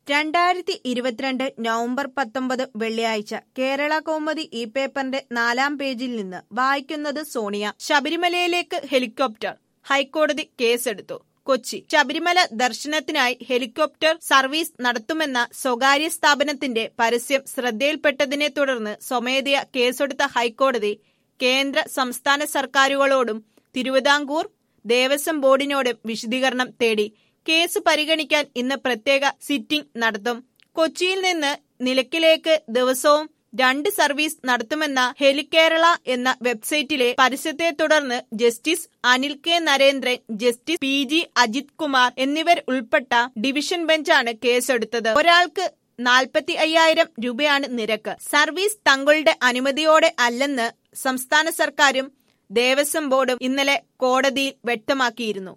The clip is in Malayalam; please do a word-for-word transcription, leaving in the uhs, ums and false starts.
രണ്ടായിരത്തി ഇരുപത്തിരണ്ട് നവംബർ പത്തൊമ്പത് വെള്ളിയാഴ്ച കേരള കൗമുദി ഈ പേപ്പറിന്റെ നാലാം പേജിൽ നിന്ന് വായിക്കുന്നത് സോണിയ. ശബരിമലയിലേക്ക് ഹെലികോപ്റ്റർ, ഹൈക്കോടതി കേസെടുത്തു. കൊച്ചി. ശബരിമല ദർശനത്തിനായി ഹെലികോപ്റ്റർ സർവീസ് നടത്തുമെന്ന സ്വകാര്യ സ്ഥാപനത്തിന്റെ പരസ്യം ശ്രദ്ധയിൽപ്പെട്ടതിനെ തുടർന്ന് സ്വമേധയാ കേസെടുത്ത ഹൈക്കോടതി കേന്ദ്ര സംസ്ഥാന സർക്കാരുകളോടും തിരുവിതാംകൂർ ദേവസ്വം ബോർഡിനോടും വിശദീകരണം തേടി. കേസ് പരിഗണിക്കാൻ ഇന്ന് പ്രത്യേക സിറ്റിംഗ് നടത്തും. കൊച്ചിയിൽ നിന്ന് നിലയ്ക്കലേക്ക് ദിവസവും രണ്ട് സർവീസ് നടത്തുമെന്ന ഹെലികേരള എന്ന വെബ്സൈറ്റിലെ പരസ്യത്തെ തുടർന്ന് justice Anil K Narendran, justice P G Ajith Kumar എന്നിവർ ഉൾപ്പെട്ട ഡിവിഷൻ ബെഞ്ചാണ് കേസെടുത്തത്. ഒരാൾക്ക് നാൽപ്പത്തി അയ്യായിരം രൂപയാണ് നിരക്ക്. സർവീസ് തങ്ങളുടെ അനുമതിയോടെ അല്ലെന്ന് സംസ്ഥാന സർക്കാരും ദേവസ്വം ബോർഡും ഇന്നലെ കോടതിയിൽ വ്യക്തമാക്കിയിരുന്നു.